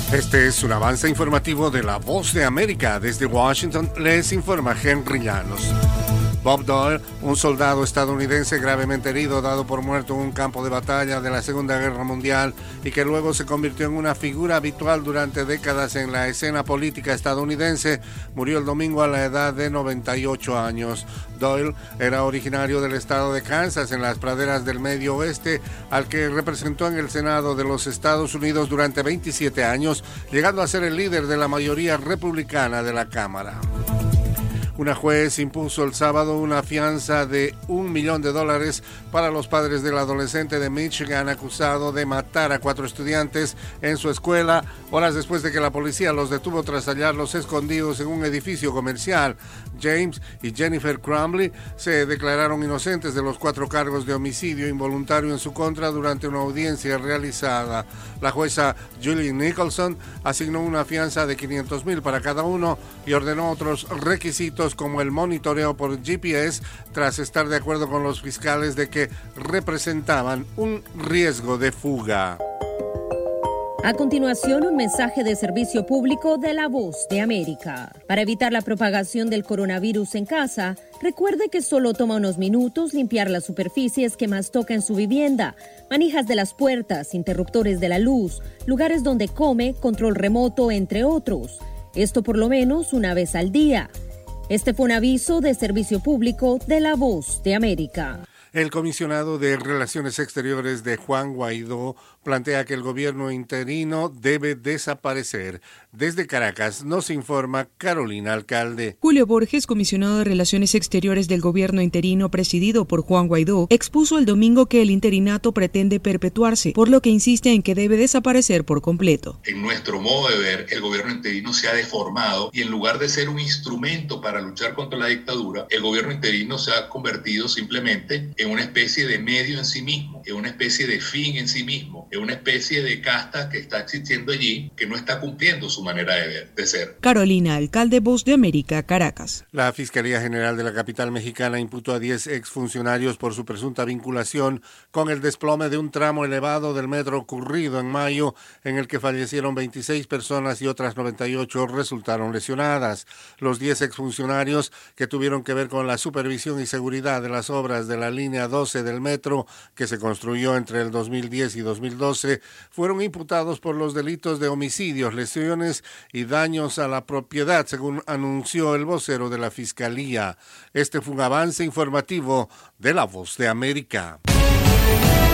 Este es un avance informativo de La Voz de América. Desde Washington les informa Henry Llanos. Bob Doyle, un soldado estadounidense gravemente herido, dado por muerto en un campo de batalla de la Segunda Guerra Mundial y que luego se convirtió en una figura habitual durante décadas en la escena política estadounidense, murió el domingo a la edad de 98 años. Doyle era originario del estado de Kansas, en las praderas del Medio Oeste, al que representó en el Senado de los Estados Unidos durante 27 años, llegando a ser el líder de la mayoría republicana de la Cámara. Una juez impuso el sábado una fianza de $1 millón para los padres del adolescente de Michigan acusado de matar a 4 estudiantes en su escuela, horas después de que la policía los detuvo tras hallarlos escondidos en un edificio comercial. James y Jennifer Crumbley se declararon inocentes de los 4 cargos de homicidio involuntario en su contra durante una audiencia realizada. La jueza Julie Nicholson asignó una fianza de $500,000 para cada uno y ordenó otros requisitos como el monitoreo por GPS, tras estar de acuerdo con los fiscales de que representaban un riesgo de fuga. A continuación, un mensaje de servicio público de La Voz de América. Para evitar la propagación del coronavirus en casa, recuerde que solo toma unos minutos limpiar las superficies que más toca en su vivienda, manijas de las puertas, interruptores de la luz, lugares donde come, control remoto, entre otros. Esto por lo menos una vez al día. Este fue un aviso de servicio público de La Voz de América. El comisionado de Relaciones Exteriores de Juan Guaidó plantea que el gobierno interino debe desaparecer. Desde Caracas nos informa Carolina Alcalde. Julio Borges, comisionado de Relaciones Exteriores del gobierno interino presidido por Juan Guaidó, expuso el domingo que el interinato pretende perpetuarse, por lo que insiste en que debe desaparecer por completo. En nuestro modo de ver, el gobierno interino se ha deformado y en lugar de ser un instrumento para luchar contra la dictadura, el gobierno interino se ha convertido simplemente en una especie de medio en sí mismo, en una especie de fin en sí mismo, en una especie de casta que está existiendo allí, que no está cumpliendo su manera de ser. Carolina Alcalde, Voz de América, Caracas. La Fiscalía General de la capital mexicana imputó a 10 exfuncionarios por su presunta vinculación con el desplome de un tramo elevado del metro ocurrido en mayo, en el que fallecieron 26 personas y otras 98 resultaron lesionadas. Los 10 exfuncionarios, que tuvieron que ver con la supervisión y seguridad de las obras de la línea 12 del metro, que se construyó entre el 2010 y 2012, fueron imputados por los delitos de homicidios, lesiones y daños a la propiedad, según anunció el vocero de la Fiscalía. Este fue un avance informativo de La Voz de América.